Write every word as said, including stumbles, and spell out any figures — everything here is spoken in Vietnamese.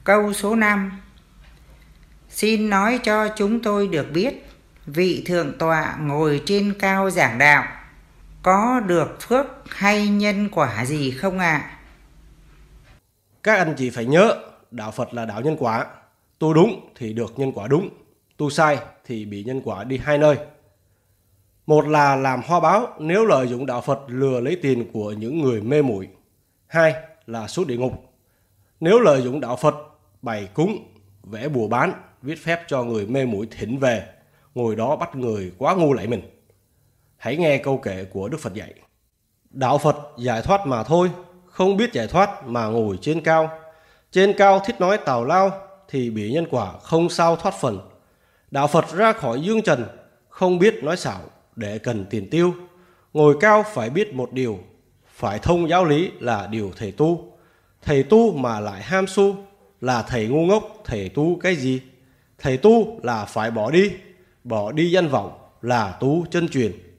Câu số năm. Xin nói cho chúng tôi được biết, vị thượng tọa ngồi trên cao giảng đạo có được phước hay nhân quả gì không ạ? À? Các anh chị phải nhớ, đạo Phật là đạo nhân quả. Tu đúng thì được nhân quả đúng, tu sai thì bị nhân quả đi hai nơi. Một là làm hoa báo nếu lợi dụng đạo Phật lừa lấy tiền của những người mê muội. Hai là xuống địa ngục nếu lợi dụng đạo Phật bày cúng, vẽ bùa bán, viết phép cho người mê muội thỉnh về, ngồi đó bắt người quá ngu lạy mình. Hãy nghe câu kệ của Đức Phật dạy. Đạo Phật giải thoát mà thôi, không biết giải thoát mà ngồi trên cao. Trên cao thích nói tào lao thì bị nhân quả không sao thoát phần. Đạo Phật ra khỏi dương trần, không biết nói xảo để cần tiền tiêu. Ngồi cao phải biết một điều, phải thông giáo lý là điều thầy tu. Thầy tu mà lại ham xu là thầy ngu ngốc, thầy tu cái gì? Thầy tu là phải bỏ đi, bỏ đi danh vọng là tu chân truyền.